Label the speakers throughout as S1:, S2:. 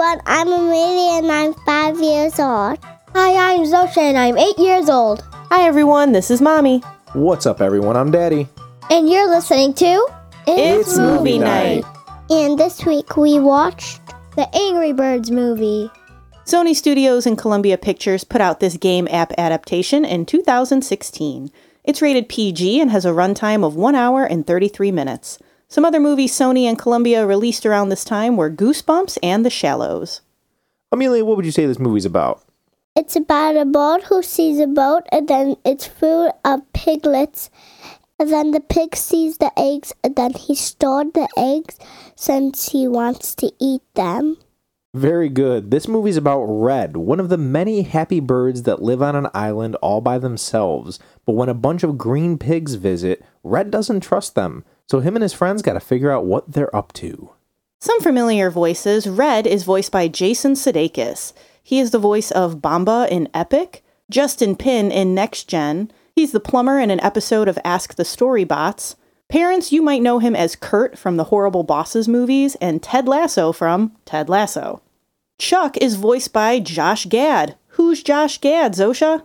S1: everyone, I'm Amelia and I'm 5 years old.
S2: Hi, I'm Zosha and I'm 8 years old.
S3: Hi everyone, this is Mommy.
S4: What's up everyone, I'm Daddy.
S2: And you're listening to
S3: It's Movie Night.
S1: And this week we watched
S2: the Angry Birds movie.
S3: Sony Studios and Columbia Pictures put out this game app adaptation in 2016. It's rated PG and has a runtime of 1 hour and 33 minutes. Some other movies Sony and Columbia released around this time were Goosebumps and The Shallows.
S4: Amelia, what would you say this movie's about?
S1: It's about a bird who sees a boat and then it's full of piglets. And then the pig sees the eggs and then he stored the eggs since he wants to eat them.
S4: Very good. This movie's about Red, one of the many happy birds that live on an island all by themselves. But when a bunch of green pigs visit, Red doesn't trust them. So him and his friends gotta figure out what they're up to.
S3: Some familiar voices. Red is voiced by Jason Sudeikis. He is the voice of Bamba in Epic, Justin Pin in Next Gen. He's the plumber in an episode of Ask the Storybots. Parents, you might know him as Kurt from the Horrible Bosses movies and Ted Lasso from Ted Lasso. Chuck is voiced by Josh Gad. Who's Josh Gad, Zosha?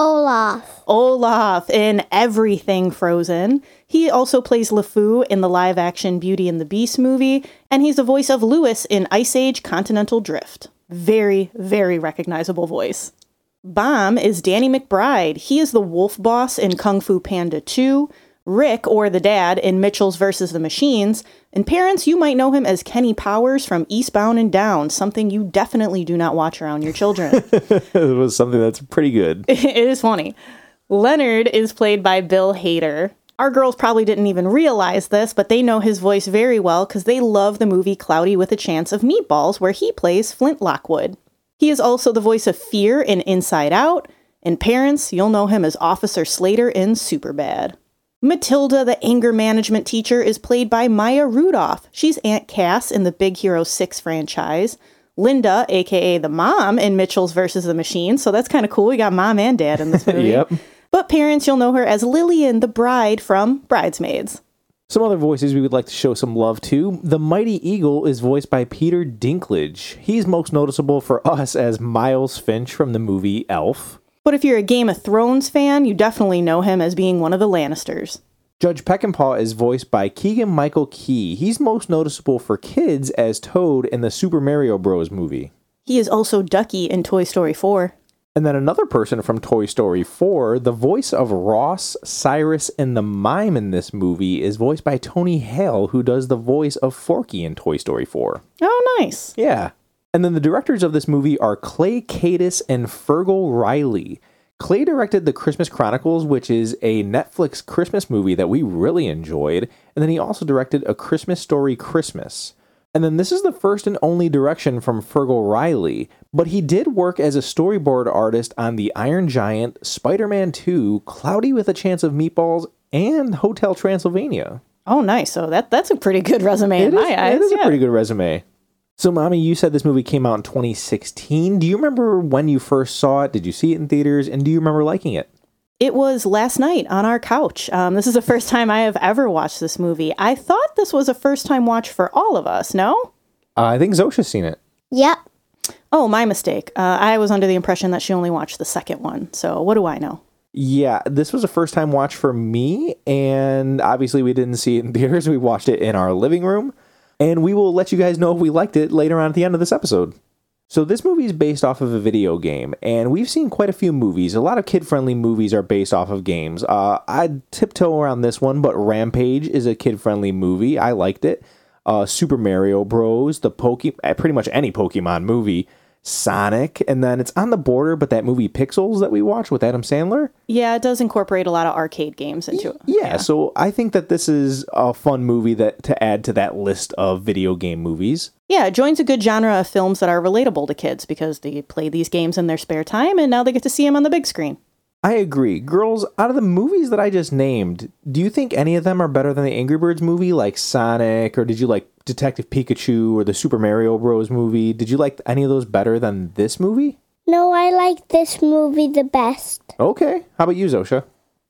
S3: Olaf in everything Frozen. He also plays LeFou in the live-action Beauty and the Beast movie, and he's the voice of Lewis in Ice Age Continental Drift. Very, very recognizable voice. Bomb is Danny McBride. He is the wolf boss in Kung Fu Panda 2, Rick, or the dad, in Mitchell's vs. the Machines, and parents, you might know him as Kenny Powers from Eastbound and Down, something you definitely do not watch around your children.
S4: It was something that's pretty good.
S3: It is funny. Leonard is played by Bill Hader. Our girls probably didn't even realize this, but they know his voice very well because they love the movie Cloudy with a Chance of Meatballs, where he plays Flint Lockwood. He is also the voice of Fear in Inside Out, and parents, you'll know him as Officer Slater in Superbad. Matilda, the anger management teacher, is played by Maya Rudolph. She's Aunt Cass in the Big Hero 6 franchise. Linda, aka the mom in Mitchell's vs. the Machines, so that's kind of cool. We got mom and dad in this movie.
S4: Yep.
S3: But parents, you'll know her as Lillian, the bride from Bridesmaids.
S4: Some other voices we would like to show some love to. The Mighty Eagle is voiced by Peter Dinklage. He's most noticeable for us as Miles Finch from the movie Elf.
S3: But if you're a Game of Thrones fan, you definitely know him as being one of the Lannisters.
S4: Judge Peckinpah is voiced by Keegan-Michael Key. He's most noticeable for kids as Toad in the Super Mario Bros. Movie.
S3: He is also Ducky in Toy Story 4.
S4: And then another person from Toy Story 4, the voice of Ross, Cyrus, and the mime in this movie is voiced by Tony Hale, who does the voice of Forky in Toy Story 4.
S3: Oh, nice.
S4: Yeah. And then the directors of this movie are Clay Kaytis and Fergal Riley. Clay directed The Christmas Chronicles, which is a Netflix Christmas movie that we really enjoyed. And then he also directed A Christmas Story Christmas. And then this is the first and only direction from Fergal Riley, but he did work as a storyboard artist on The Iron Giant, Spider-Man 2, Cloudy with a Chance of Meatballs, and Hotel Transylvania.
S3: Oh, nice. So that's a pretty good resume in my eyes.
S4: It is a pretty good resume. So, Mommy, you said this movie came out in 2016. Do you remember when you first saw it? Did you see it in theaters? And do you remember liking it?
S3: It was last night on our couch. This is the first time I have ever watched this movie. I thought this was a first-time watch for all of us, no?
S4: I think Zosha's seen it.
S1: Yep.
S3: Oh, my mistake. I was under the impression that she only watched the second one. So what do I know?
S4: Yeah, this was a first-time watch for me. And obviously we didn't see it in theaters. We watched it in our living room. And we will let you guys know if we liked it later on at the end of this episode. So this movie is based off of a video game, and we've seen quite a few movies. A lot of kid-friendly movies are based off of games. I'd tiptoe around this one, but Rampage is a kid-friendly movie. I liked it. Super Mario Bros., pretty much any Pokemon movie. Sonic, and then it's on the border, but that movie Pixels that we watched with Adam Sandler?
S3: Yeah, it does incorporate a lot of arcade games into it.
S4: Yeah, so I think that this is a fun movie to add to that list of video game movies.
S3: Yeah, it joins a good genre of films that are relatable to kids because they play these games in their spare time, and now they get to see them on the big screen.
S4: I agree. Girls, out of the movies that I just named, do you think any of them are better than the Angry Birds movie, like Sonic, or did you like Detective Pikachu or the Super Mario Bros. Movie? Did you like any of those better than this movie?
S1: No, I like this movie the best.
S4: Okay. How about you, Zosha?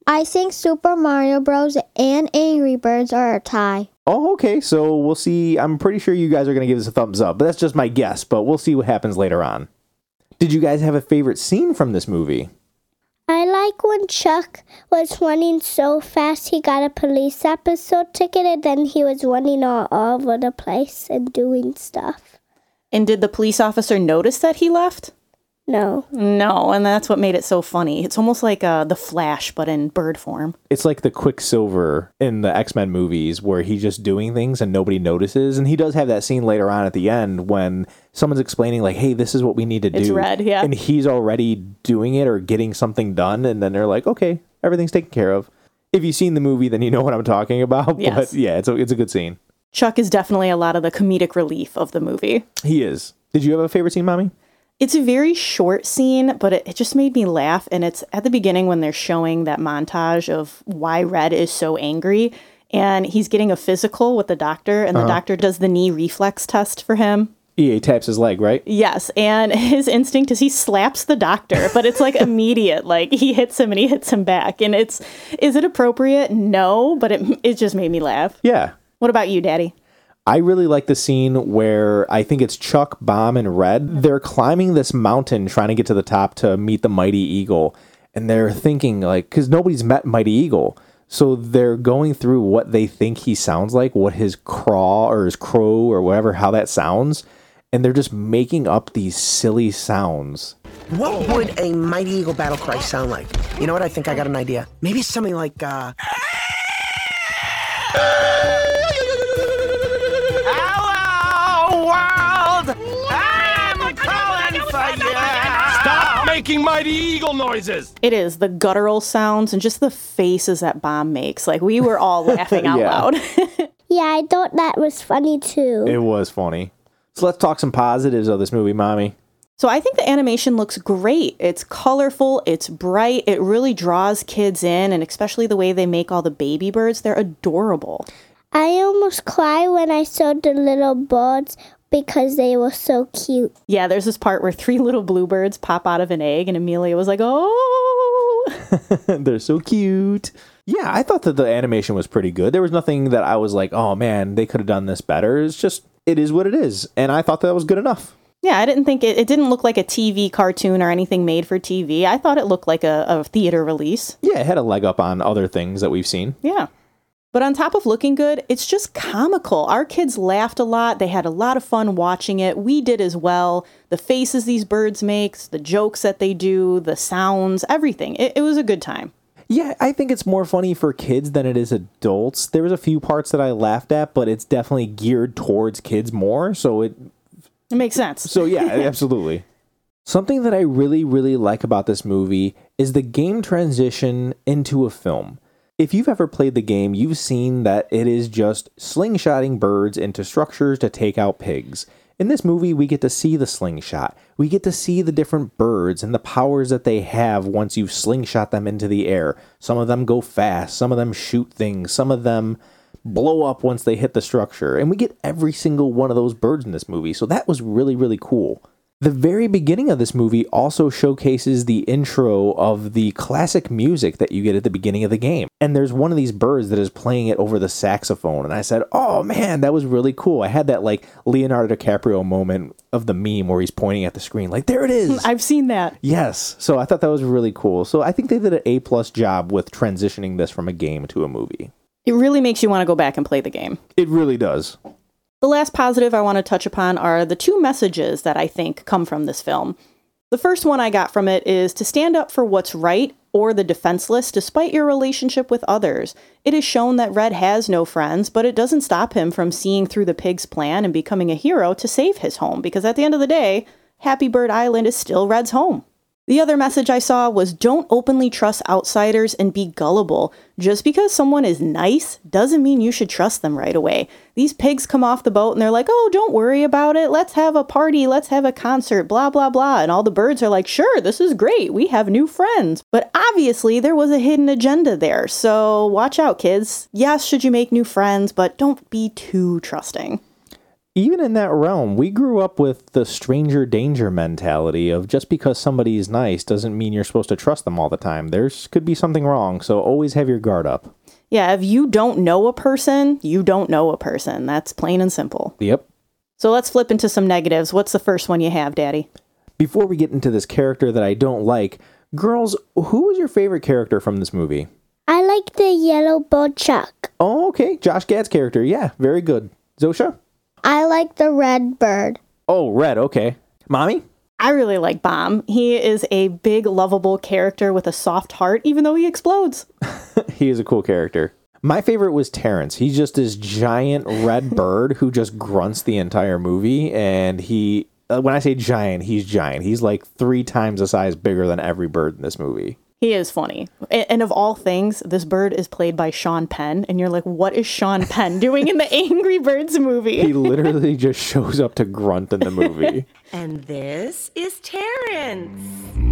S2: I think Super Mario Bros. And Angry Birds are a tie.
S4: Oh, okay. So we'll see. I'm pretty sure you guys are going to give this a thumbs up, but that's just my guess. But we'll see what happens later on. Did you guys have a favorite scene from this movie?
S1: I like when Chuck was running so fast he got a police episode ticket and then he was running all over the place and doing stuff.
S3: And did the police officer notice that he left?
S1: No.
S3: No, and that's what made it so funny. It's almost like the Flash, but in bird form.
S4: It's like the Quicksilver in the X-Men movies where he's just doing things and nobody notices. And he does have that scene later on at the end when someone's explaining like, hey, this is what we need to do.
S3: It's red, yeah.
S4: And he's already doing it or getting something done. And then they're like, okay, everything's taken care of. If you've seen the movie, then you know what I'm talking about.
S3: Yes.
S4: But yeah, it's a good scene.
S3: Chuck is definitely a lot of the comedic relief of the movie.
S4: He is. Did you have a favorite scene, Mommy?
S3: It's a very short scene, but it just made me laugh. And it's at the beginning when they're showing that montage of why Red is so angry. And he's getting a physical with the doctor, and the doctor does the knee reflex test for him.
S4: EA taps his leg, right?
S3: Yes, and his instinct is he slaps the doctor, but it's like immediate. Like he hits him and he hits him back. And is it appropriate? No, but it just made me laugh.
S4: Yeah.
S3: What about you, Daddy?
S4: I really like the scene where I think it's Chuck, Bomb, and Red. They're climbing this mountain trying to get to the top to meet the Mighty Eagle. And they're thinking, like, because nobody's met Mighty Eagle. So they're going through what they think he sounds like, what his craw or his crow or whatever, how that sounds. And they're just making up these silly sounds.
S5: What would a Mighty Eagle battle cry sound like? You know what? I think I got an idea. Maybe something like,
S6: Hello, world! I'm calling for you! Stop making Mighty Eagle noises!
S3: It is the guttural sounds and just the faces that Bomb makes. Like we were all laughing out
S4: Yeah.
S3: loud.
S1: Yeah, I thought that was funny too.
S4: It was funny. So let's talk some positives of this movie, Mommy.
S3: So I think the animation looks great. It's colorful, it's bright, it really draws kids in, and especially the way they make all the baby birds, they're adorable.
S1: I almost cried when I saw the little birds because they were so cute.
S3: Yeah, there's this part where 3 little bluebirds pop out of an egg, and Amelia was like, oh!
S4: They're so cute. Yeah, I thought that the animation was pretty good. There was nothing that I was like, oh man, they could have done this better. It's just, it is what it is. And I thought that was good enough.
S3: Yeah, I didn't think it didn't look like a TV cartoon or anything made for TV. I thought it looked like a theater release.
S4: Yeah, it had a leg up on other things that we've seen.
S3: Yeah. But on top of looking good, it's just comical. Our kids laughed a lot. They had a lot of fun watching it. We did as well. The faces these birds make, the jokes that they do, the sounds, everything. It was a good time.
S4: Yeah, I think it's more funny for kids than it is adults. There was a few parts that I laughed at, but it's definitely geared towards kids more. So
S3: It makes sense.
S4: So yeah, absolutely. Something that I really, really like about this movie is the game transition into a film. If you've ever played the game, you've seen that it is just slingshotting birds into structures to take out pigs. In this movie, we get to see the slingshot. We get to see the different birds and the powers that they have once you've slingshot them into the air. Some of them go fast, some of them shoot things, some of them blow up once they hit the structure. And we get every single one of those birds in this movie, so that was really, really cool. The very beginning of this movie also showcases the intro of the classic music that you get at the beginning of the game. And there's one of these birds that is playing it over the saxophone. And I said, oh man, that was really cool. I had that like Leonardo DiCaprio moment of the meme where he's pointing at the screen like, there it is.
S3: I've seen that.
S4: Yes. So I thought that was really cool. So I think they did an A+ job with transitioning this from a game to a movie.
S3: It really makes you want to go back and play the game.
S4: It really does.
S3: The last positive I want to touch upon are the 2 messages that I think come from this film. The first one I got from it is to stand up for what's right or the defenseless despite your relationship with others. It is shown that Red has no friends, but it doesn't stop him from seeing through the pig's plan and becoming a hero to save his home, because at the end of the day, Happy Bird Island is still Red's home. The other message I saw was don't openly trust outsiders and be gullible. Just because someone is nice doesn't mean you should trust them right away. These pigs come off the boat and they're like, oh, don't worry about it. Let's have a party. Let's have a concert, blah, blah, blah. And all the birds are like, sure, this is great. We have new friends. But obviously there was a hidden agenda there. So watch out, kids. Yes, should you make new friends, but don't be too trusting.
S4: Even in that realm, we grew up with the stranger danger mentality of just because somebody is nice doesn't mean you're supposed to trust them all the time. There's could be something wrong, so always have your guard up.
S3: Yeah, if you don't know a person, you don't know a person. That's plain and simple.
S4: Yep.
S3: So let's flip into some negatives. What's the first one you have, Daddy?
S4: Before we get into this character that I don't like, girls, who was your favorite character from this movie?
S1: I like the yellow bird Chuck.
S4: Oh, okay. Josh Gad's character. Yeah, very good. Zosha?
S2: I like the red bird.
S4: Oh, Red. Okay. Mommy?
S3: I really like Bomb. He is a big, lovable character with a soft heart, even though he explodes.
S4: He is a cool character. My favorite was Terrence. He's just this giant red bird who just grunts the entire movie. And he, when I say giant, he's giant. He's like 3 times the size bigger than every bird in this movie.
S3: He is funny. And of all things, this bird is played by Sean Penn. And you're like, what is Sean Penn doing in the Angry Birds movie?
S4: He literally just shows up to grunt in the movie.
S7: And this is Terrence.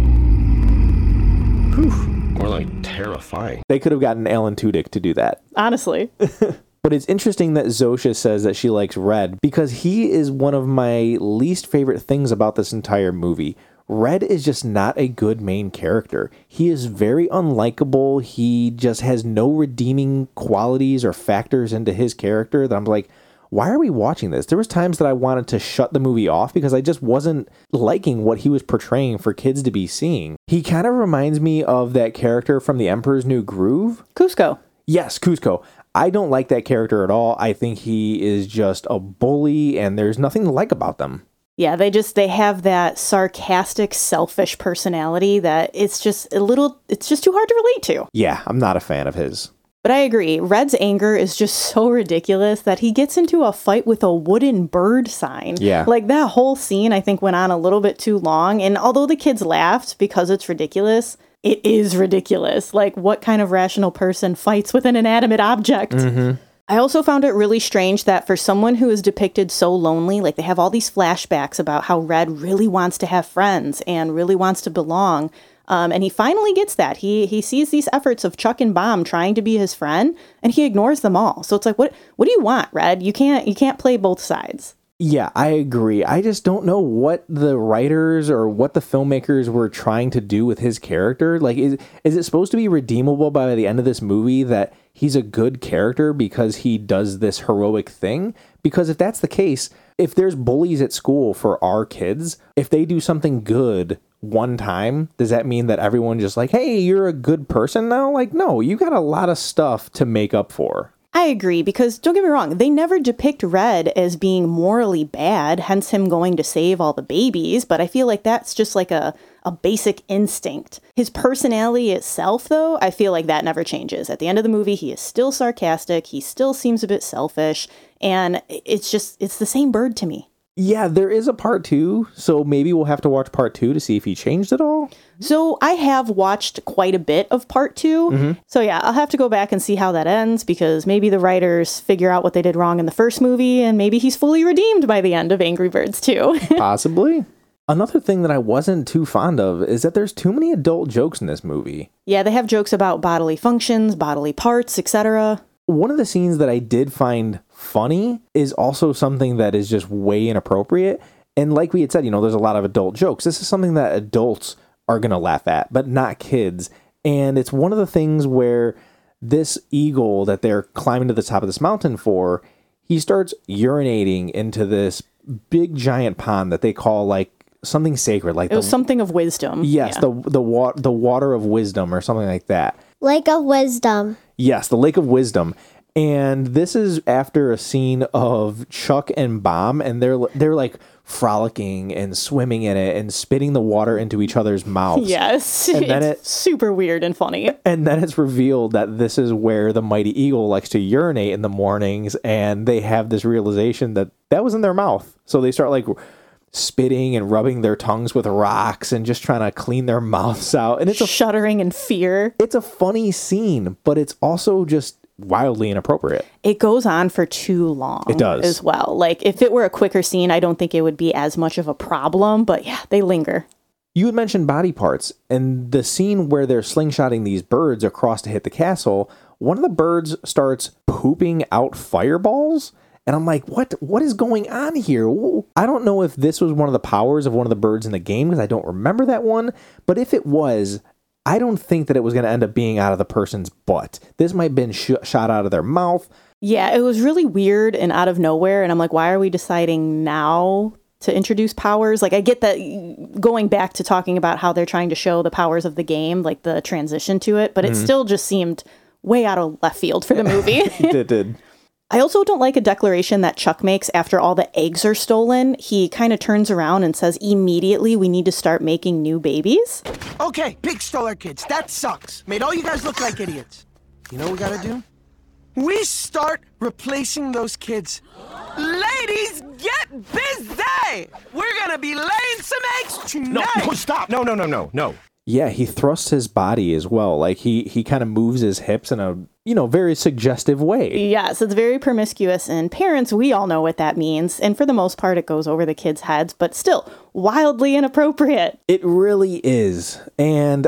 S6: More like terrifying.
S4: They could have gotten Alan Tudyk to do that.
S3: Honestly.
S4: But it's interesting that Zosha says that she likes Red because he is one of my least favorite things about this entire movie. Red is just not a good main character. He is very unlikable. He just has no redeeming qualities or factors into his character that I'm like, why are we watching this? There was times that I wanted to shut the movie off because I just wasn't liking what he was portraying for kids to be seeing. He kind of reminds me of that character from The Emperor's New Groove.
S3: Cusco.
S4: Yes, Cusco. I don't like that character at all. I think he is just a bully and there's nothing to like about them.
S3: Yeah, they have that sarcastic, selfish personality that it's just too hard to relate to.
S4: Yeah, I'm not a fan of his.
S3: But I agree. Red's anger is just so ridiculous that he gets into a fight with a wooden bird sign.
S4: Yeah.
S3: Like that whole scene, I think, went on a little bit too long. And although the kids laughed because it's ridiculous, it is ridiculous. Like, what kind of rational person fights with an inanimate object? Mm-hmm. I also found it really strange that for someone who is depicted so lonely, like they have all these flashbacks about how Red really wants to have friends and really wants to belong. And he finally gets that. He sees these efforts of Chuck and Bomb trying to be his friend, and he ignores them all. So it's like, what do you want, Red? You can't play both sides.
S4: Yeah, I agree. I just don't know what the writers or what the filmmakers were trying to do with his character. Like, is it supposed to be redeemable by the end of this movie that he's a good character because he does this heroic thing? Because if that's the case, if there's bullies at school for our kids, if they do something good one time, does that mean that everyone just like, hey, you're a good person now? Like, no, you got a lot of stuff to make up for.
S3: I agree, because don't get me wrong, they never depict Red as being morally bad, hence him going to save all the babies, but I feel like that's just like a basic instinct. His personality itself, though, I feel like that never changes. At the end of the movie, he is still sarcastic, he still seems a bit selfish, and it's the same bird to me.
S4: Yeah, there is a part 2, so maybe we'll have to watch part 2 to see if he changed at all.
S3: So I have watched quite a bit of part 2. Mm-hmm. So yeah, I'll have to go back and see how that ends, because maybe the writers figure out what they did wrong in the first movie, and maybe he's fully redeemed by the end of Angry Birds 2.
S4: Possibly. Another thing that I wasn't too fond of is that there's too many adult jokes in this movie.
S3: Yeah, they have jokes about bodily functions, bodily parts, etc.
S4: One of the scenes that I did find funny is also something that is just way inappropriate. And like we had said, there's a lot of adult jokes. This is something that adults are going to laugh at, but not kids. And it's one of the things where this eagle that they're climbing to the top of this mountain for, he starts urinating into this big giant pond that they call like something sacred. Like
S3: it was something of wisdom.
S4: Yes,
S3: yeah.
S4: the water of wisdom or something like that.
S2: Lake of Wisdom.
S4: Yes, the Lake of Wisdom. And this is after a scene of Chuck and Bomb, and they're like frolicking and swimming in it and spitting the water into each other's mouths.
S3: Yes,
S4: and then
S3: it's super weird and funny.
S4: And then it's revealed that this is where the mighty eagle likes to urinate in the mornings, and they have this realization that was in their mouth. So they start like spitting and rubbing their tongues with rocks and just trying to clean their mouths out. And it's
S3: shuddering in fear.
S4: It's a funny scene, but it's also just wildly inappropriate.
S3: It goes on for too long.
S4: It does.
S3: As well. Like, if it were a quicker scene, I don't think it would be as much of a problem, but yeah, they linger.
S4: You had mentioned body parts, and the scene where they're slingshotting these birds across to hit the castle, one of the birds starts pooping out fireballs, And I'm like, what is going on here? I don't know if this was one of the powers of one of the birds in the game, because I don't remember that one. But if it was, I don't think that it was going to end up being out of the person's butt. This might have been shot out of their mouth.
S3: Yeah, it was really weird and out of nowhere. And I'm like, why are we deciding now to introduce powers? Like, I get that going back to talking about how they're trying to show the powers of the game, like the transition to it, but it still just seemed way out of left field for the movie.
S4: It did.
S3: I also don't like a declaration that Chuck makes after all the eggs are stolen. He kind of turns around and says, immediately we need to start making new babies.
S5: Okay, pig stole our kids. That sucks. Made all you guys look like idiots. You know what we gotta do? We start replacing those kids. Ladies, get busy! We're gonna be laying some eggs tonight!
S6: No, stop! No.
S4: Yeah, he thrusts his body as well. Like, he kind of moves his hips in a, very suggestive way.
S3: Yes, it's very promiscuous, and parents, we all know what that means. And for the most part, it goes over the kids' heads, but still wildly inappropriate.
S4: It really is. And,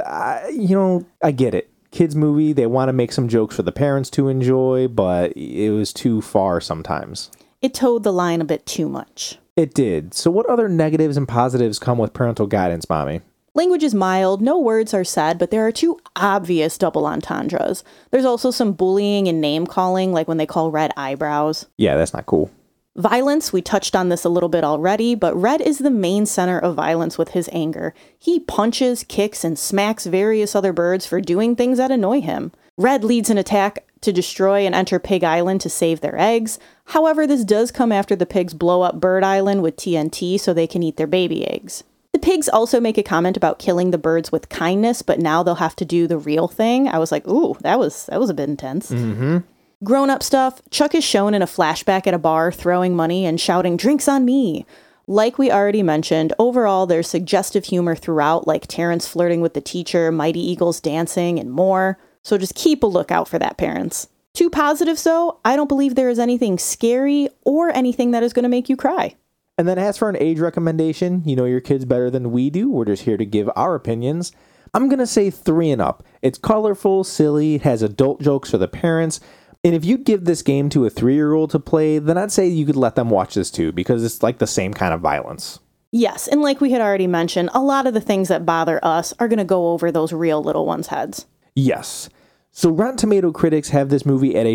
S4: I get it. Kids movie, they want to make some jokes for the parents to enjoy, but it was too far sometimes.
S3: It towed the line a bit too much.
S4: It did. So what other negatives and positives come with parental guidance, Mommy?
S3: Language is mild, no words are said, but there are two obvious double entendres. There's also some bullying and name-calling, like when they call Red eyebrows.
S4: Yeah, that's not cool.
S3: Violence, we touched on this a little bit already, but Red is the main center of violence with his anger. He punches, kicks, and smacks various other birds for doing things that annoy him. Red leads an attack to destroy and enter Pig Island to save their eggs. However, this does come after the pigs blow up Bird Island with TNT so they can eat their baby eggs. The pigs also make a comment about killing the birds with kindness, but now they'll have to do the real thing. I was like, ooh, that was a bit intense.
S4: Mm-hmm.
S3: Grown-up stuff, Chuck is shown in a flashback at a bar throwing money and shouting, "Drinks on me!" Like we already mentioned, overall there's suggestive humor throughout, like Terrence flirting with the teacher, Mighty Eagles dancing, and more. So just keep a lookout for that, parents. Two positives, though, I don't believe there is anything scary or anything that is going to make you cry.
S4: And then as for an age recommendation, you know your kids better than we do. We're just here to give our opinions. I'm going to say 3 and up. It's colorful, silly, it has adult jokes for the parents. And if you give this game to a 3-year-old to play, then I'd say you could let them watch this too, because it's like the same kind of violence.
S3: Yes, and like we had already mentioned, a lot of the things that bother us are going to go over those real little ones' heads.
S4: Yes. So Rotten Tomato critics have this movie at a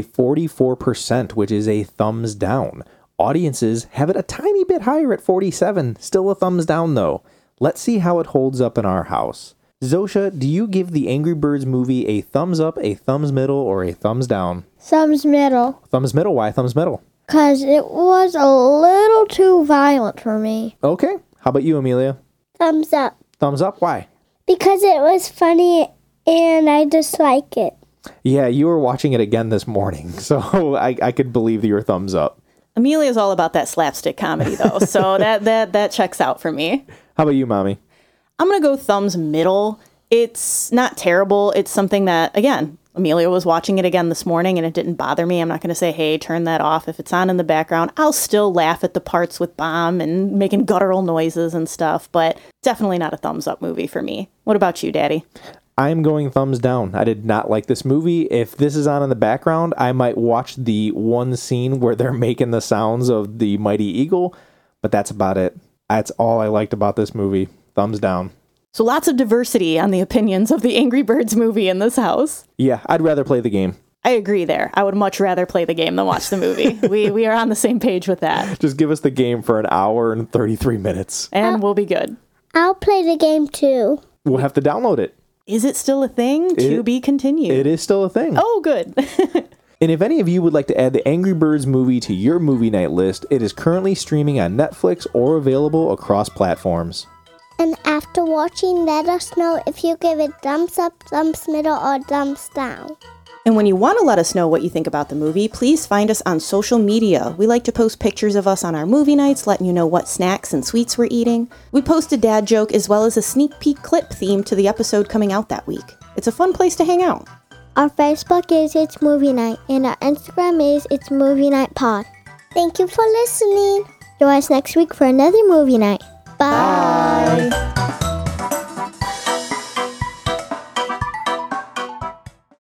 S4: 44%, which is a thumbs down. Audiences have it a tiny bit higher at 47, still a thumbs down though. Let's see how it holds up in our house. Zosha, do you give the Angry Birds movie a thumbs up, a thumbs middle, or a thumbs down?
S2: Thumbs middle.
S4: Thumbs middle? Why thumbs middle?
S2: Because it was a little too violent for me.
S4: Okay. How about you, Amelia?
S1: Thumbs up.
S4: Thumbs up? Why?
S1: Because it was funny and I just like it.
S4: Yeah, you were watching it again this morning, so I could believe your thumbs up.
S3: Amelia's all about that slapstick comedy, though, so that checks out for me.
S4: How about you, Mommy?
S3: I'm going to go thumbs middle. It's not terrible. It's something that, again, Amelia was watching it again this morning and it didn't bother me. I'm not going to say, hey, turn that off. If it's on in the background, I'll still laugh at the parts with Bomb and making guttural noises and stuff, but definitely not a thumbs up movie for me. What about you, Daddy?
S4: I'm going thumbs down. I did not like this movie. If this is on in the background, I might watch the one scene where they're making the sounds of the Mighty Eagle, but that's about it. That's all I liked about this movie. Thumbs down.
S3: So lots of diversity on the opinions of the Angry Birds movie in this house.
S4: Yeah, I'd rather play the game.
S3: I agree there. I would much rather play the game than watch the movie. We are on the same page with that.
S4: Just give us the game for an hour and 33 minutes.
S3: And we'll be good.
S1: I'll play the game too.
S4: We'll have to download it.
S3: Is it still a thing? To be continued.
S4: It is still a thing.
S3: Oh, good.
S4: And if any of you would like to add the Angry Birds movie to your movie night list, it is currently streaming on Netflix or available across platforms.
S1: And after watching, let us know if you give it thumbs up, thumbs middle, or thumbs down.
S3: And when you want to let us know what you think about the movie, please find us on social media. We like to post pictures of us on our movie nights, letting you know what snacks and sweets we're eating. We post a dad joke as well as a sneak peek clip theme to the episode coming out that week. It's a fun place to hang out.
S2: Our Facebook is It's Movie Night, and our Instagram is It's Movie Night Pod.
S1: Thank you for listening.
S2: Join us next week for another movie night.
S1: Bye.